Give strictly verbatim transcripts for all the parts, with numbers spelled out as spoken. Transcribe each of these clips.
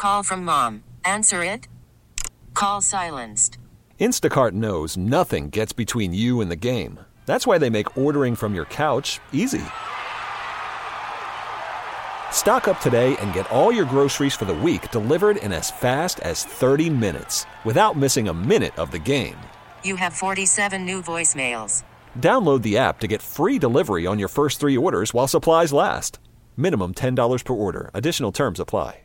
Call from mom. Answer it. Call silenced. Instacart knows nothing gets between you and the game. That's why they make ordering from your couch easy. Stock up today and get all your groceries for the week delivered in as fast as thirty minutes without missing a minute of the game. You have forty-seven new voicemails. Download the app to get free delivery on your first three orders while supplies last. Minimum ten dollars per order. Additional terms apply.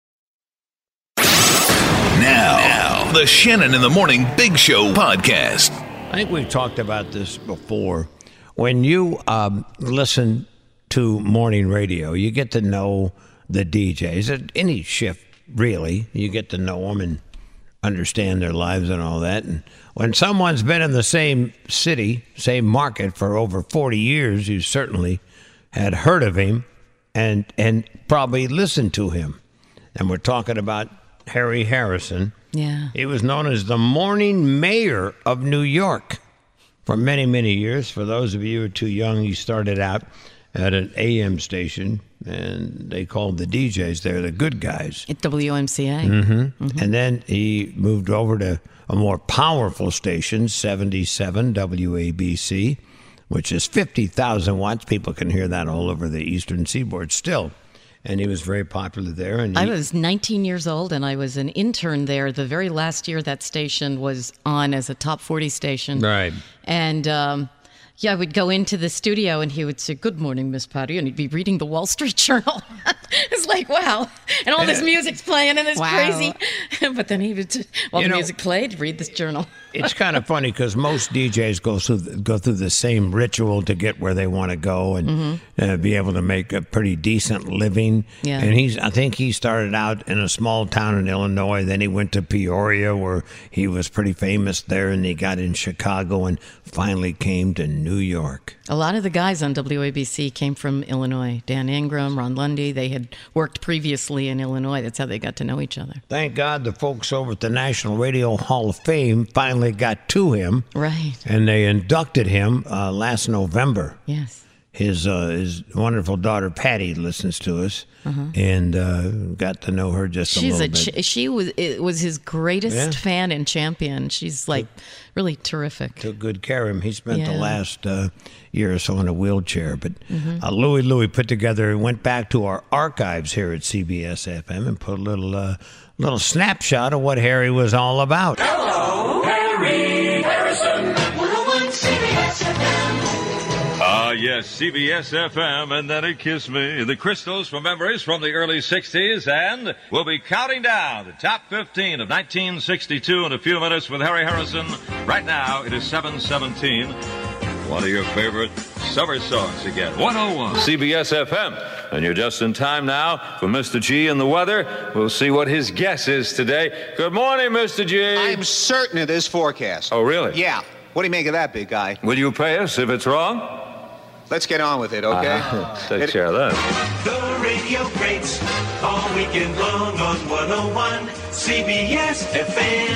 Now, now, the Shannon in the Morning Big Show podcast. I think we've talked about this before. When you um, listen to morning radio, you get to know the D Js at any shift, really. You get to know them and understand their lives and all that. And when someone's been in the same city, same market for over forty years, you certainly had heard of him and and probably listened to him. And we're talking about Harry Harrison. Yeah. He was known as the morning mayor of New York for many, many years. For those of you who are too young, he started out at an A M station, and they called the D Js there the good guys. At W M C A. Mm-hmm. Mm-hmm. And then he moved over to a more powerful station, seventy-seven W A B C, which is fifty thousand watts. People can hear that all over the eastern seaboard still. And he was very popular there. And he, I was nineteen years old, and I was an intern there the very last year that station was on as a top forty station. Right. And, um, yeah, I would go into the studio, and he would say, "Good morning, Miss Patty," and he'd be reading the Wall Street Journal. It's like, wow. And all this music's playing, and it's Wow. crazy. But then he would, while You the know, music played, read this journal. It's kind of funny because most D Js go through the, go through the same ritual to get where they want to go and Mm-hmm. uh, be able to make a pretty decent living. Yeah. And he's I think he started out in a small town in Illinois. Then he went to Peoria, where he was pretty famous there, and he got in Chicago and finally came to New York. A lot of the guys on W A B C came from Illinois. Dan Ingram, Ron Lundy, they had worked previously in Illinois. That's how they got to know each other. Thank God the folks over at the National Radio Hall of Fame finally got to him. Right. And they inducted him uh, last November. Yes. His uh, his wonderful daughter Patty listens to us, Uh-huh. and uh, got to know her just a She's little a bit. ch- she was it was his greatest Yeah. fan and champion. She's like really terrific. Took good care of him. He spent the Yeah. last uh, year or so in a wheelchair. But Mm-hmm. uh, Louie Louie put together, went back to our archives here at C B S F M and put a little uh, little snapshot of what Harry was all about. Hello, Harry Harrison. one oh one C B S F M. Ah, yes, C B S F M, and then it kissed me. The Crystals for memories from the early sixties, and we'll be counting down the top fifteen of nineteen sixty-two in a few minutes with Harry Harrison. Right now, it is seven seventeen. One of your favorite summer songs again. one oh one C B S F M. And you're just in time now for Mister G and the weather. We'll see what his guess is today. Good morning, Mister G. I'm certain it is forecast. Oh, really? Yeah. What do you make of that, big guy? Will you pay us if it's wrong? Let's get on with it, okay? Uh, take care of that. The radio greats all weekend long on one oh one C B S F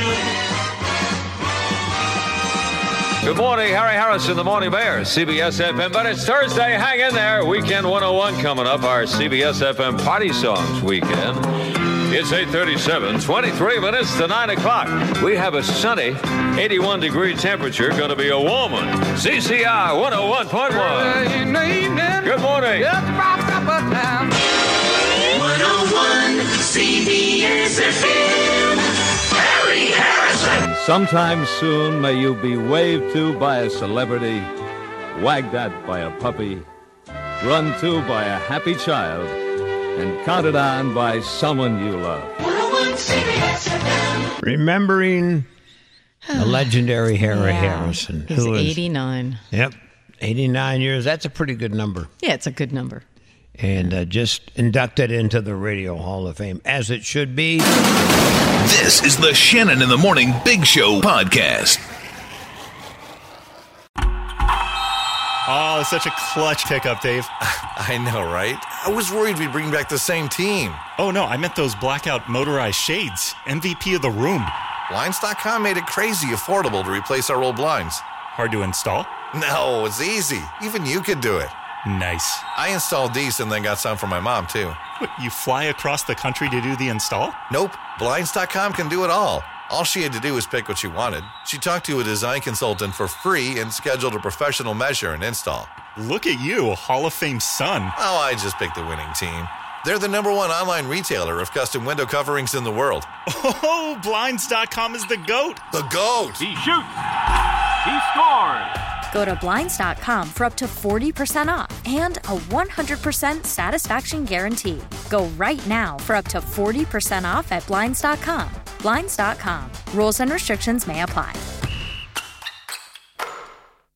M. Good morning, Harry Harrison, the Morning Mayor, C B S F M. But it's Thursday, hang in there. Weekend one oh one coming up, our C B S F M Party Songs weekend. It's eight thirty-seven, twenty-three minutes to nine o'clock. We have a sunny eighty-one degree temperature, going to be a warm one. C C R one oh one point one. Good morning. one oh one C B S F M. Harry Harrison. Sometime soon may you be waved to by a celebrity, wagged at by a puppy, run to by a happy child, and counted on by someone you love. one oh one C B S F M. Remembering the legendary Harry Yeah. Harrison. He's who is- eighty-nine. Yep, eighty-nine years. That's a pretty good number. Yeah, it's a good number. And uh, just inducted into the Radio Hall of Fame, as it should be. This is the Shannon in the Morning Big Show podcast. Oh, it's such a clutch pickup, Dave. I know, right? I was worried we'd bring back the same team. Oh, no, I meant those blackout motorized shades. M V P of the room. Blinds dot com made it crazy affordable to replace our old blinds. Hard to install? No, it's easy. Even you could do it. Nice. I installed these and then got some for my mom, too. What, you fly across the country to do the install? Nope. Blinds dot com can do it all. All she had to do was pick what she wanted. She talked to a design consultant for free and scheduled a professional measure and install. Look at you, a Hall of Fame son. Oh, I just picked the winning team. They're the number one online retailer of custom window coverings in the world. Oh, Blinds dot com is the GOAT. The GOAT. He shoots. He scores. Go to Blinds dot com for up to forty percent off and a one hundred percent satisfaction guarantee. Go right now for up to forty percent off at Blinds dot com. Blinds dot com. Rules and restrictions may apply.